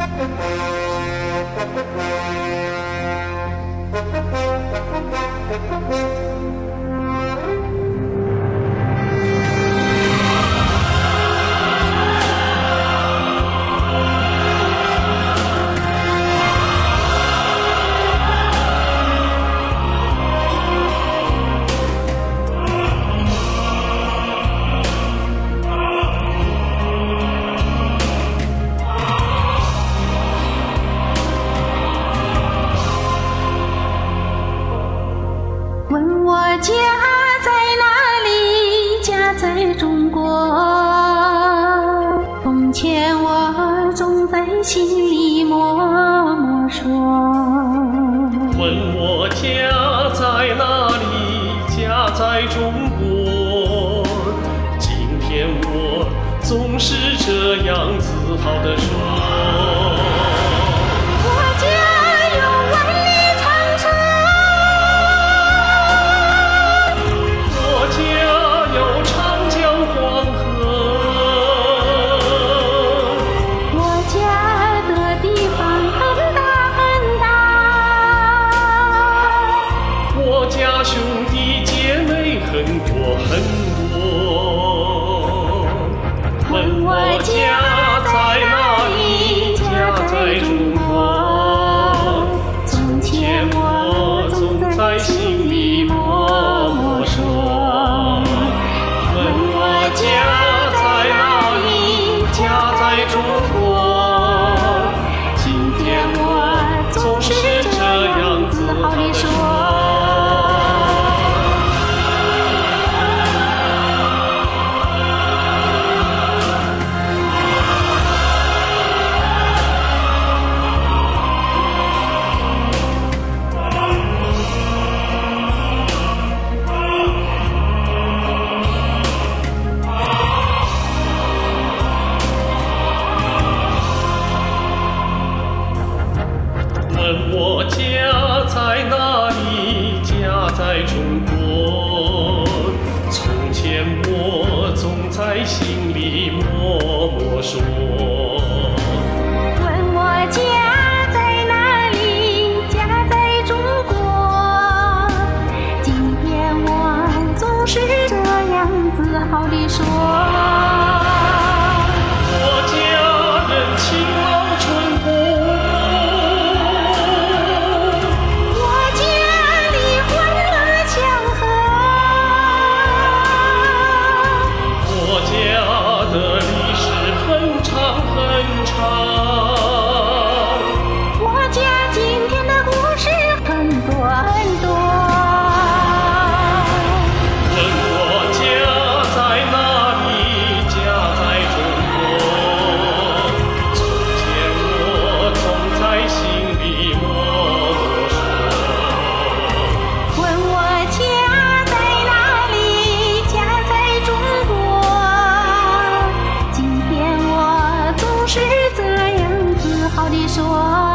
问我家在哪里？家在中国。从前我总在心里默默说。 问我家在哪里？家在中国。今天我总是这样自豪地说。兄弟姐妹很多很多，问我家在哪里？家在中国。从前我总在心里默默说。问我家在哪里？家在中国。今天我总是这样自豪地说。问我家在哪里？家在中国。从前我总在心里默默说。 问我家在哪里？家在中国。今天我总是这样自豪地说。 我家人勤劳淳朴。 我家今天的故事很多很多。 问我家在哪里？家在中国。从前我总在心里默默说。 问我家在哪里？家在中国。今天我总是这样自豪地说。